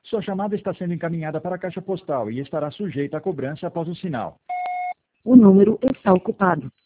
Sua chamada está sendo encaminhada para a caixa postal e estará sujeita a cobrança após o sinal. O número está ocupado.